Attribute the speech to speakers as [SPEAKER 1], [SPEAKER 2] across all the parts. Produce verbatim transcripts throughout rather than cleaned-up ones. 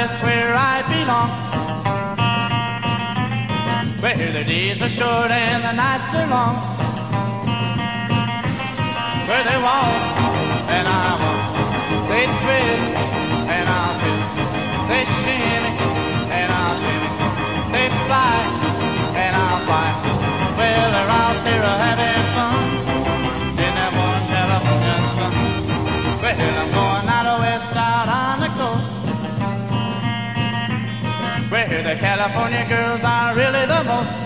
[SPEAKER 1] West where I belong, where the days are short and the nights are long, where they walk and I walk, they twist and I'll twist, they shimmy and I'll shimmy, they fly and I'll fly. Well, they're out there having fun in that warm California sun. Well, I'm going out west, out on the coast, where the California girls are really the most,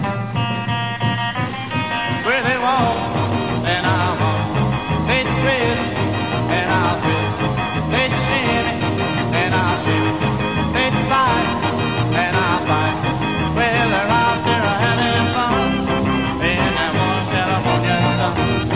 [SPEAKER 1] where they walk and I walk, they twist and I'll twist, they shimmy and I'll shimmy, they fly and I'll fly. Well, they're out there having fun in that warm California sun.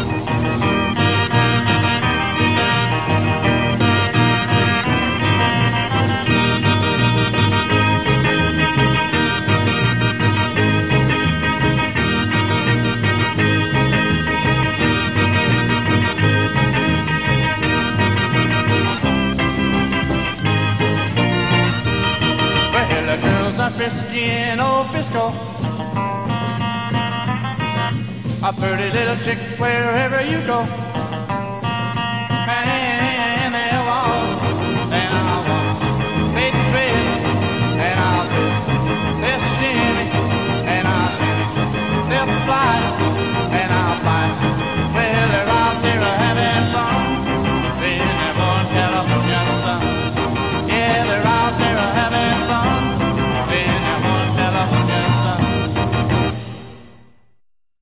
[SPEAKER 1] Are frisky in old Frisco, a pretty little chick wherever you go, and